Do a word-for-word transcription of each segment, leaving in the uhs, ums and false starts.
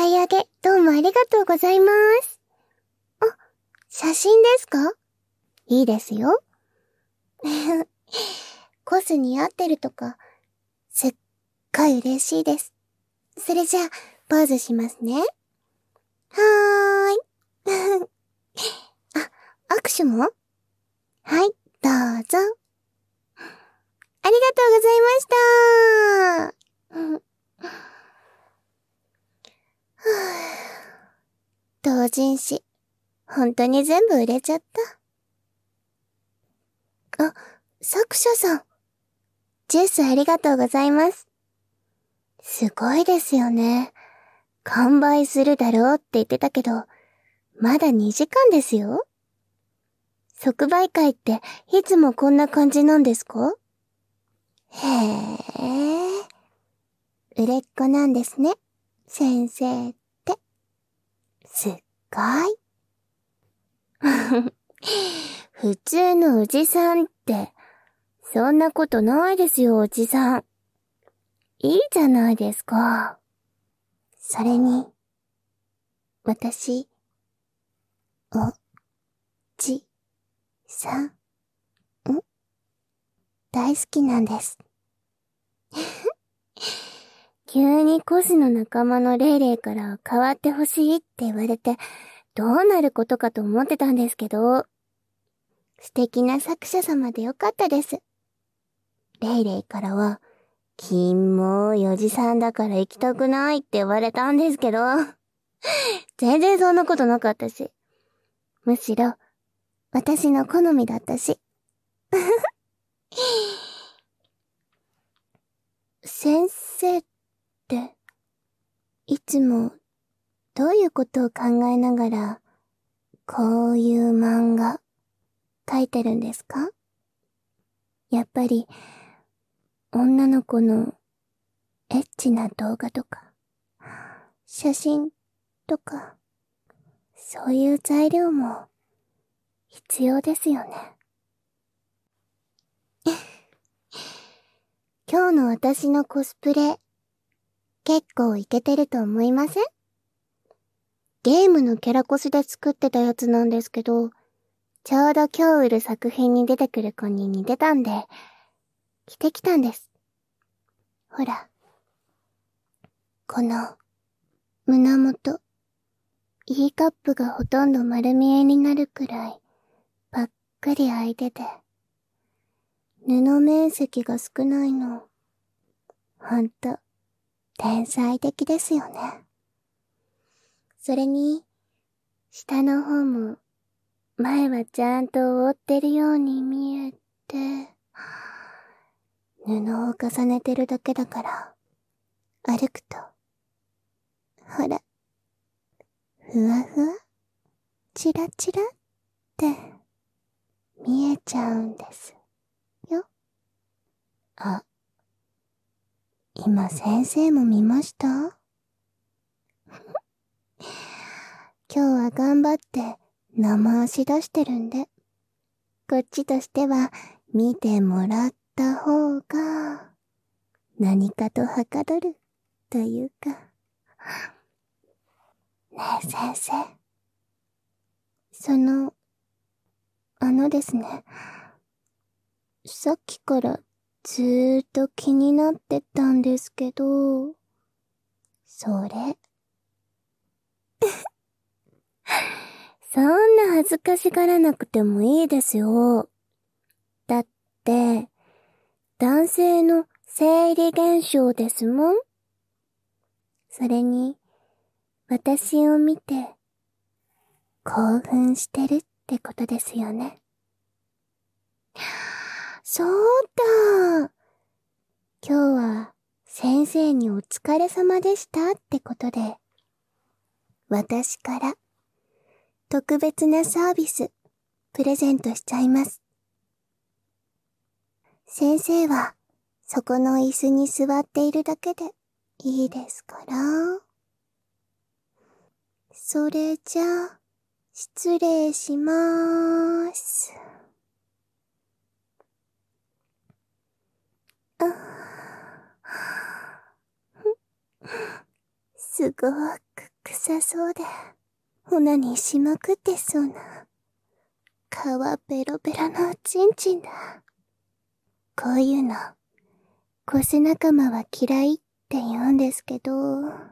い上げ、どうもありがとうございます。あ、写真ですか？いいですよ。コスに合ってるとか、すっごい嬉しいです。それじゃあ、ポーズしますね。はーい。あ、握手も？はい、どうぞ。ありがとうございました。同人誌、本当に全部売れちゃった。あ、作者さん。ジュースありがとうございます。すごいですよね。完売するだろうって言ってたけど、まだにじかんですよ。即売会っていつもこんな感じなんですか？へえ。売れっ子なんですね、先生って。すっごい。普通のおじさんって、そんなことないですよ、おじさん。いいじゃないですか。それに、私、お、じ、さん、ん大好きなんです。急にコスの仲間のレイレイから変わってほしいって言われて、どうなることかと思ってたんですけど、素敵な作者様でよかったです。レイレイからは、キモいおじさんだから行きたくないって言われたんですけど、全然そんなことなかったし。むしろ、私の好みだったし。先生って、いつもどういうことを考えながら、こういう漫画、描いてるんですか？やっぱり、女の子のエッチな動画とか、写真とか、そういう材料も必要ですよね。今日の私のコスプレ、結構イケてると思いません？ゲームのキャラコスで作ってたやつなんですけど、ちょうど今日売る作品に出てくる子に似てたんで、着てきたんです。ほら、この、胸元、E カップがほとんど丸見えになるくらい、ばっかり開いてて、布面積が少ないの、ほんと、天才的ですよね。それに、下の方も、前はちゃんと覆ってるように見えて、布を重ねてるだけだから、歩くと、ほら、ふわふわ、チラチラって、見えちゃうんですよ。あ、今先生も見ました？今日は頑張って生足出してるんで、こっちとしては見てもらった方が何かとはかどるというか。ねえ先生。その、あのですね。さっきからずーっと気になってたんですけど、それ。そんな恥ずかしがらなくてもいいですよ。だって、男性の生理現象ですもん。それに、私を見て、興奮してるってことですよね。そうだ。今日は先生にお疲れ様でしたってことで、私から特別なサービスプレゼントしちゃいます。先生はそこの椅子に座っているだけでいいですから。それじゃあ、失礼しまーす。すごく臭そうで、オナニーしまくってそうな、皮ベロベロのおちんちんだ。こういうの、コス仲間は嫌いって言うんですけど、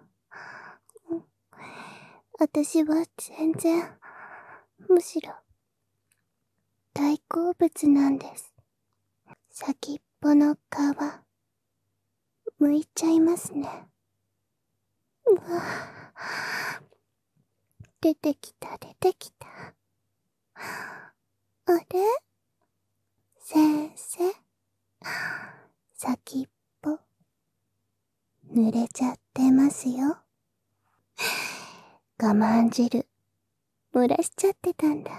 私は全然、むしろ、大好物なんです。先っぽの皮、剥いちゃいますね。うわぁ。出てきた出てきた。あれ？先生、先っぽ、濡れちゃってますよ。我慢汁、漏らしちゃってたんだ。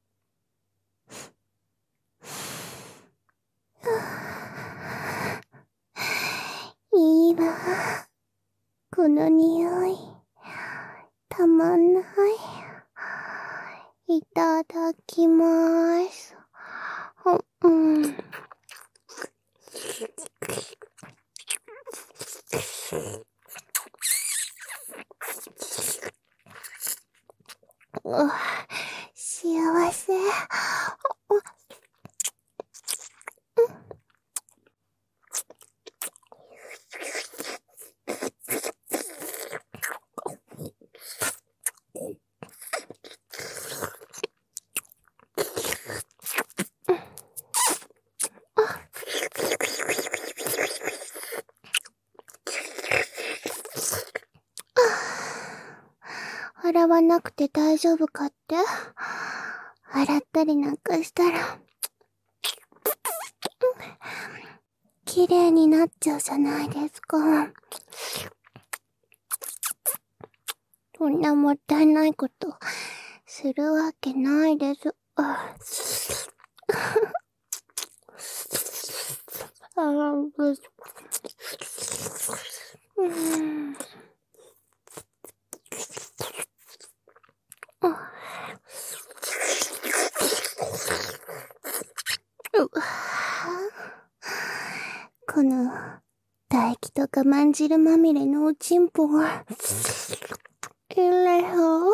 いいわ。この匂い、たまんない。いただきまーす。うん。う幸せ。洗わなくて大丈夫かって？洗ったりなんかしたら、綺麗になっちゃうじゃないですか。そんなもったいないことするわけないです。ああ、うん。この唾液とかまんじるまみれのおちんぽがきれいよ。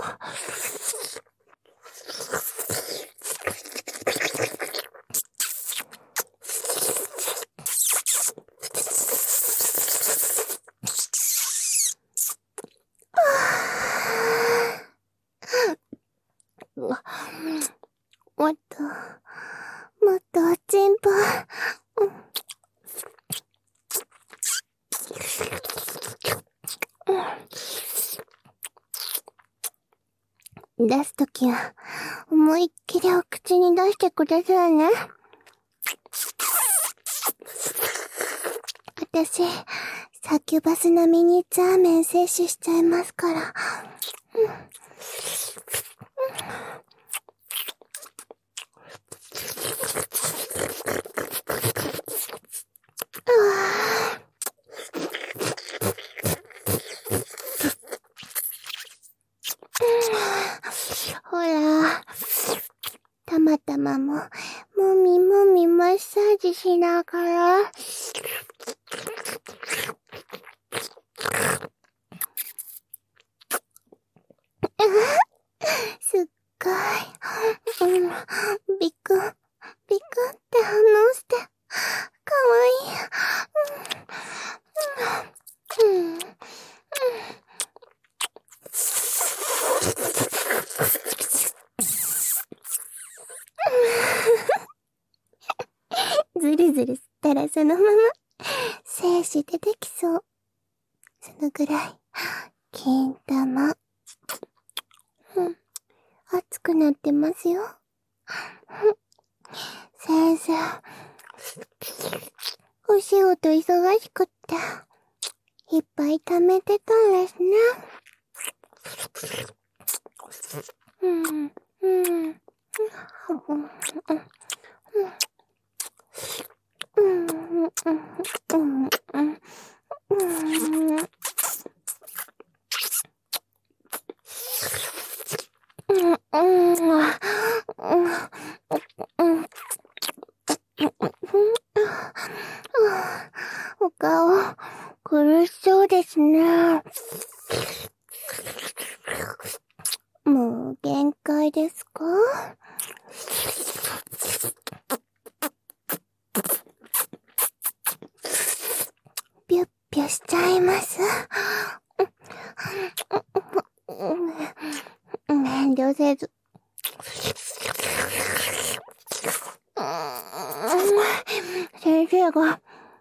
もっと、もっとおちんぽ。出すときは、思いっきりお口に出してくださいね。私、サキュバス並みにザーメン摂取しちゃいますから。うんほら、たまたまも、もみもみマッサージしながら、すっごい、うん、ビクン、ビクンって反応して、かわいい。うん、うん、うん。ずるずる吸ったらそのまま精子出てきそう。そのぐらい金玉。うん、熱くなってますよ。先生、お仕事忙しくっていっぱい貯めてたんですね。うん、うん、うん、うん、うん。うん、うん、うん、うん、うん。お顔、苦しそうですね。 遠慮せず。先生が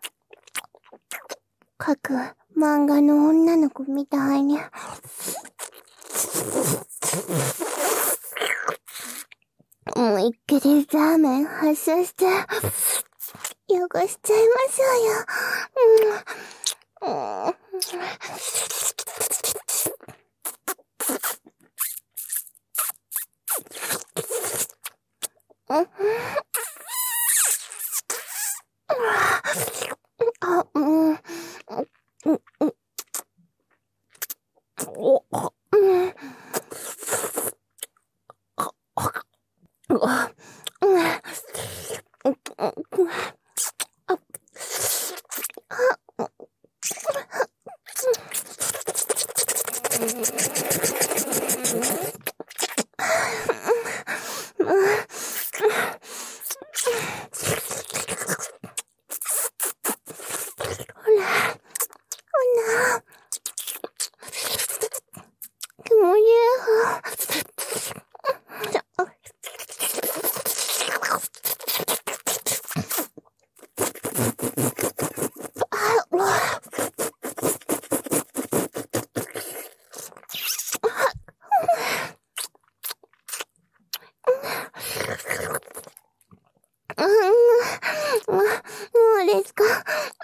描く漫画の女の子みたいに思いっきりラーメン発射して汚しちゃいましょうよ。うんうん、あ、うん、うん、うん、お、うん、あ、うん、気持ちいい。もうですか？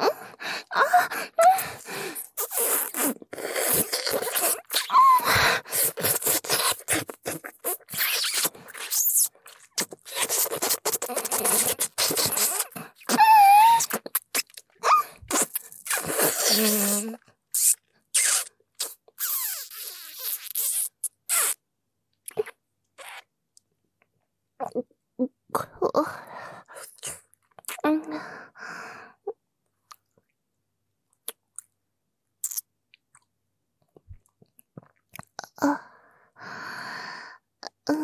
あ、うん。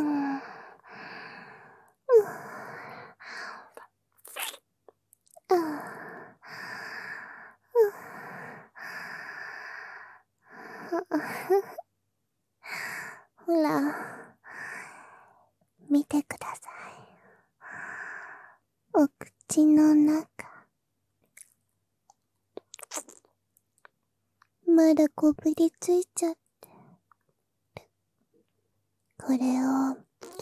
ほら、見てください。お口の中。まだこびりついちゃって。これを、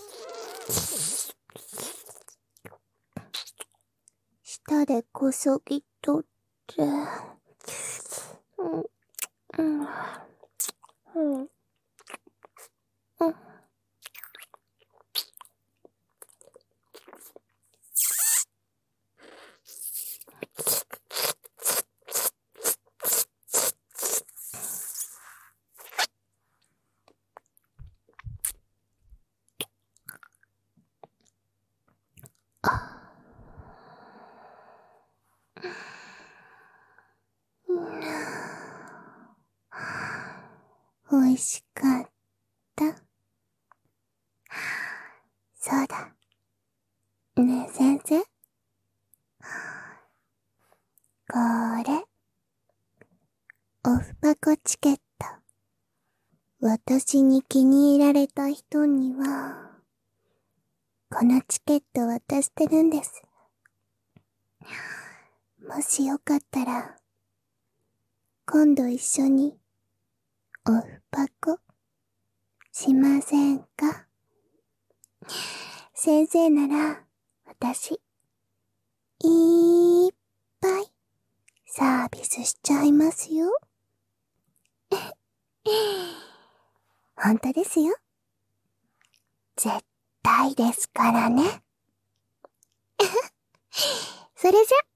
舌でこそぎ取って、うん、うん、うん、うん。おいしかった。そうだ。ねえ先生。これ。オフパコチケット。私に気に入られた人には、このチケット渡してるんです。もしよかったら、今度一緒に、オフパコ、しませんか？先生なら、私、いっぱい、サービスしちゃいますよ。本当ですよ。絶対ですからね。それじゃ。